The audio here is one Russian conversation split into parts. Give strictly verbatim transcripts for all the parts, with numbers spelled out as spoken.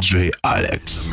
диджей Алекс.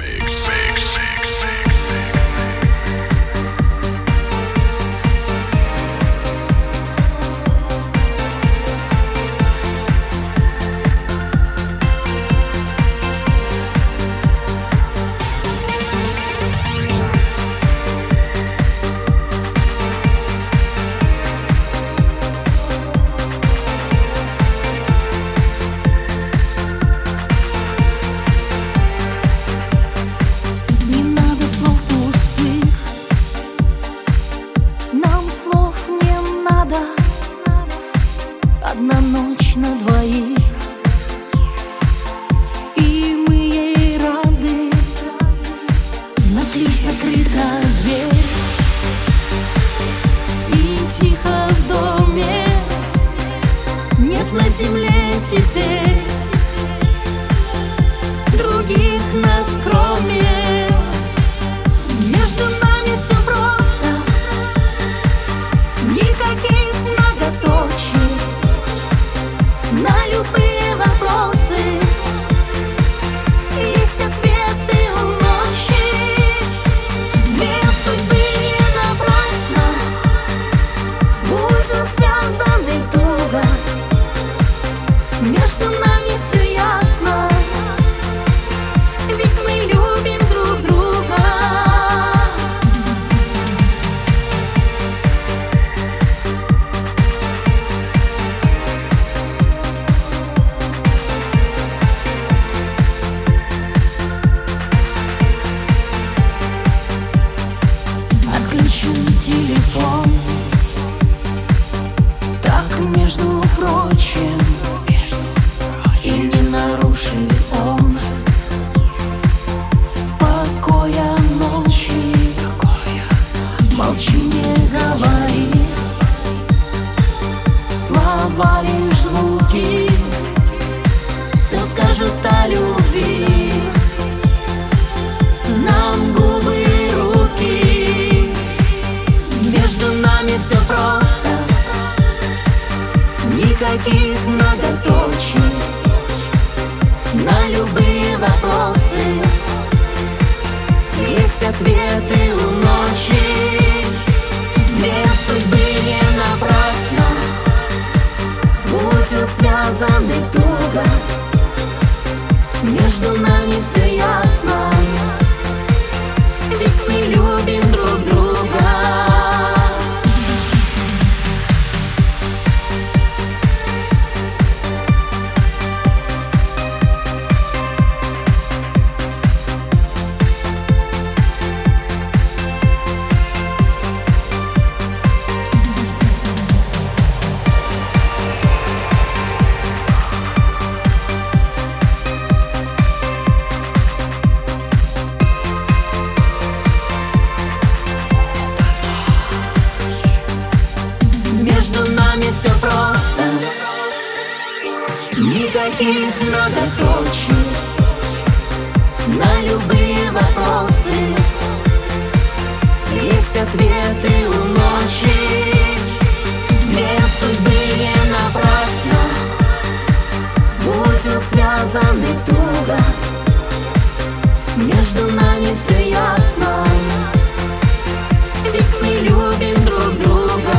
Одна ночь на двоих, и мы ей рады. На ключ закрыта дверь, и тихо в доме. Нет на земле теперь других нас кроме. Между нами все просто, никаких многоточий. На любые вопросы есть ответы у ночи. Две судьбы не напрасно, узел связанный туго. Между нами все ясно, ведь мы любим друг друга. Отключу телефон, так между прочим, и не нарушит он покоя ночи. Молчи, не говори, слова лишь звуки, все скажут о любви. Нам губы и руки. Между нами все просто, никаких многоточий. На любые вопросы есть ответы у ночи. Две судьбы не напрасно, узел связанный туго. Между нами все ясно, ведь мы любим друг друга. Между нами все просто, никаких многоточий. На любые вопросы есть ответы у ночи. Две судьбы не напрасно, узел связанный туго. Между нами все ясно, ведь мы любим друг друга.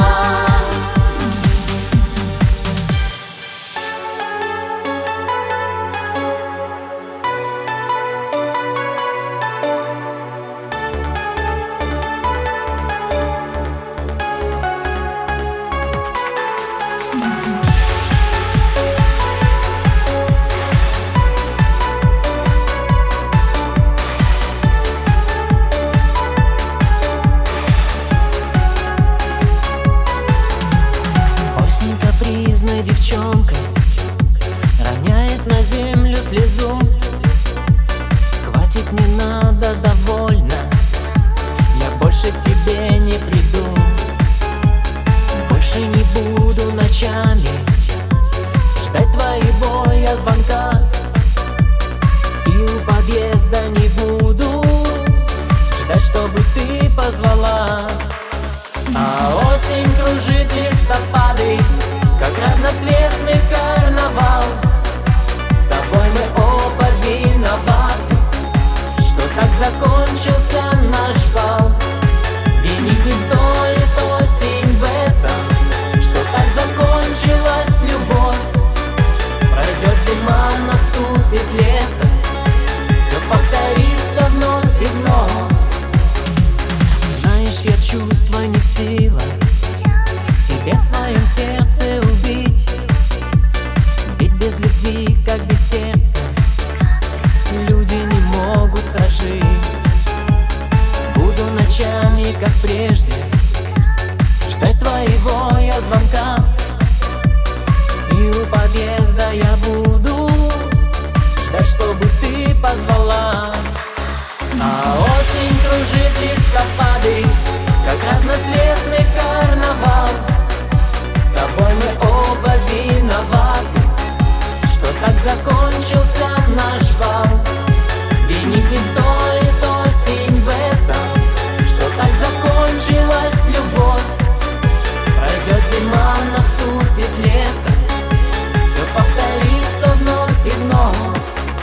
Девчонка роняет на землю слезу. Хватит, не надо, довольно, я больше к тебе не приду. Больше не буду ночами ждать твоего я звонка, и у подъезда не буду ждать, чтобы ты позвала. А осень кружит листопады, как разноцветный карнавал. С тобой мы оба виноваты. закончился наш бал. Веник не стоит осень в этом, что так закончилась любовь. Пройдет зима, наступит лето, все повторится вновь и вновь. Знаешь, я чувства не в силах тебе в своем сердце убить. Ведь без любви, как без сердца, люди не могут прожить. Буду ночами, как прежде, ждать твоего я звонка. И у подъезда я буду ждать, чтобы ты позвала. А осень кружит листопады, как разноцветный карнавал. С тобой мы оба виноваты, что так закончился наш бал. Веник не стоит осень в этом, что так закончилась любовь. Пройдет зима, наступит лето, все повторится вновь и вновь.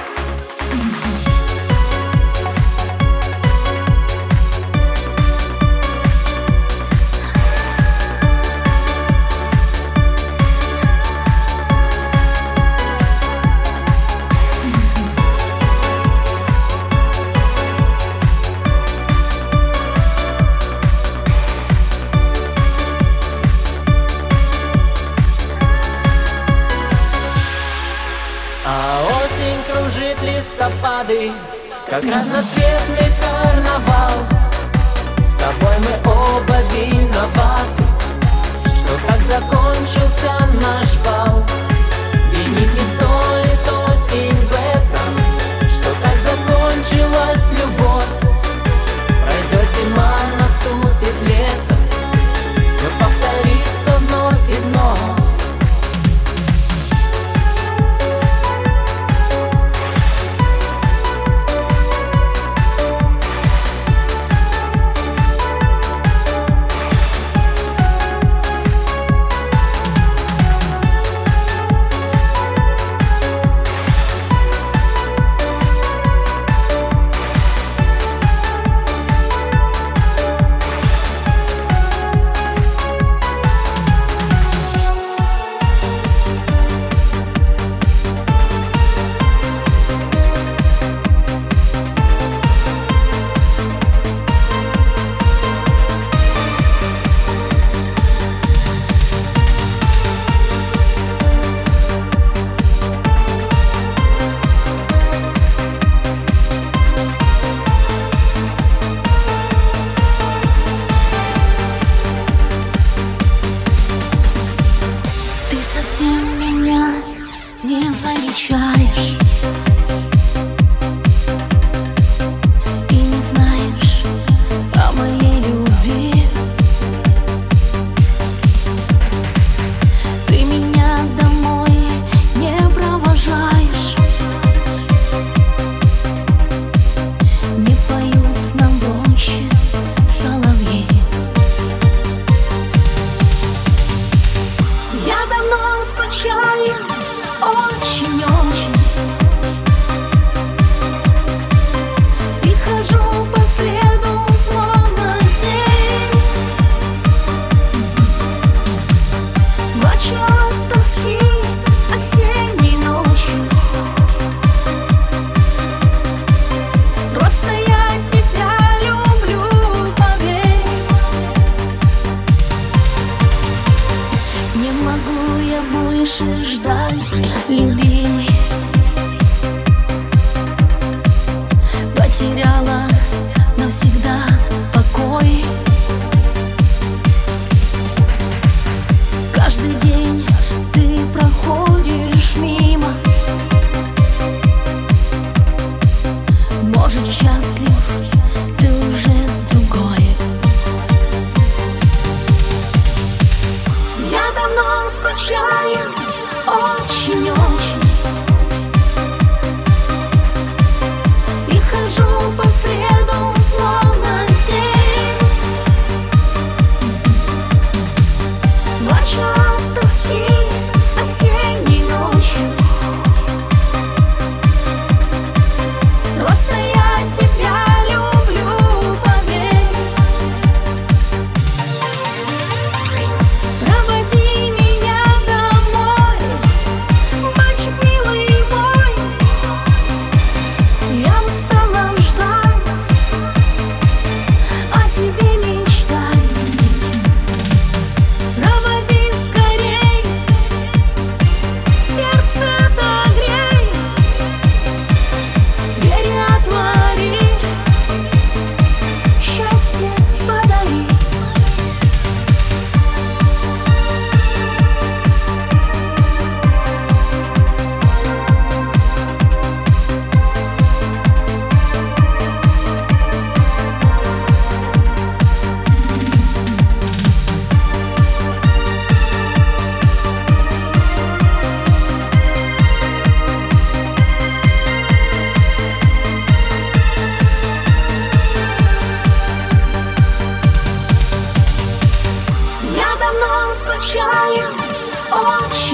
А осень кружит листопады, как разноцветный карнавал. С тобой мы оба виноваты, что так закончился наш бал. Веник не стоит осень в этом, что так закончилась любовь. Пройдет зима, наступит лето, все повторится вновь и вновь. Совсем меня не замечаешь и не знаешь о моей любви. Ты меня домой не провожаешь, не поют нам в роще соловьи. Я давно скучаю, очень-очень, и хожу по следу, словно тень. Плачу от тоски осенней ночью, просто я тебя люблю, поверь. Не могу я больше ждать, любимый. Потеряла навсегда покой. Каждый день ты проходишь мимо. Может, счастлив ты уже с другой. Я давно скучаю, очень-очень, и хожу по следу, словно тень. Плачу от тоски осенней ночью, просто я тебя очень